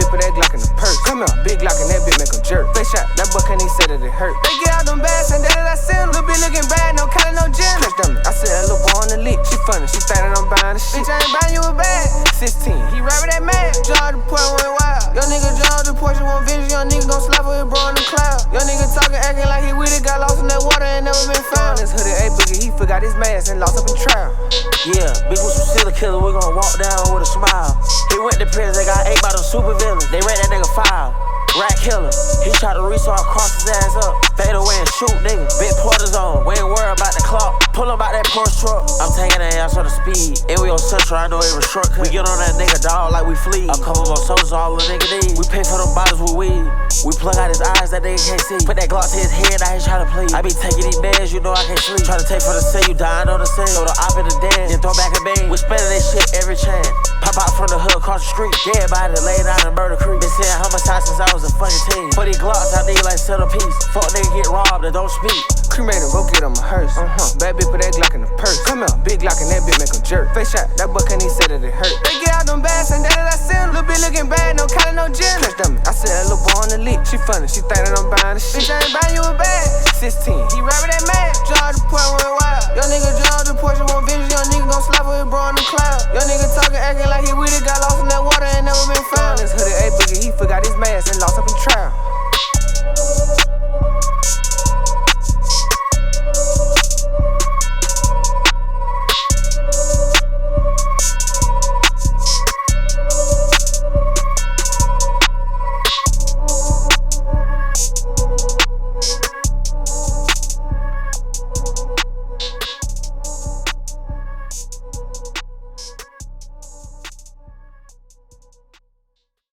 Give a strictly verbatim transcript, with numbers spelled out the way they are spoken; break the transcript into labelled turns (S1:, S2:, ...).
S1: put that Glock in the purse. Come here, big Glock and that bitch make him jerk. Face shot, that boy can't even say that it hurt. They get out them bags and that I send. Little bitch looking bad, no collar, no gym. Clutch dummy, I said that little boy on the leak. She funny, she think that I'm buying the shit. Bitch, I ain't buying you a bag. sixteen, he rapping that man. Jaw the point went wild. Young nigga jaw the Porsche, want vision. Young nigga gon' slap with his bro in the cloud. Young nigga talking, acting like he with it. Got lost in that water, ain't never been found. This hoodie, a boogie, he forgot his mask and lost up in trial.
S2: Yeah, big with some serial killer, we gon' walk down with a smile. He went to prison, they got ate by them super villains. They ran that nigga file. Rat killer, he tried to reach out, cross his ass up. Fade away and shoot, nigga. Big porters on, we ain't worried about the clock. Pull him out that Porsche truck. I'm taking that ass on the speed. And we on Central, I know it was shortcut. We get on that nigga dog like we flee. A couple more soldiers, all the nigga need. We pay for them bottles with weed. We plug out his eyes, that nigga can't see. Put that Glock to his head, I ain't tryna plead. I be taking these meds, you know I can't sleep. Tryna take for the cell, you dying on the scene. Throw the op in the den, then throw back a bang. We spending that shit every chance. Pop out from the hood, across the street. Everybody laid out in Murder Creek. Been saying homicide since I was a fucking teen. For these Glocks, I need like centerpiece. Fuck nigga get robbed and don't speak.
S1: Cremate him, go get him a hearse. Uh-huh. Bad bitch put that Glock in the purse. Come here, big Glock and that bitch make him jerk. Face shot, that boy can't even say that it hurt. They get out them bags and that I send. Little bitch looking bad, no collar, no gym. Clutch dummy, I said that little boy on the leak. She funny, she think that I'm buying the shit. Bitch, I ain't buying you a bag. sixteen, he rapping that man. Jaw the point went wild. Young nigga jaw the Porsche, want vision. Young nigga gon' slap with his bro in the cloud. Young nigga talking, acting like he with it. Got lost in that water, ain't never been found. This hoodie, a boogie, he forgot his mask and lost up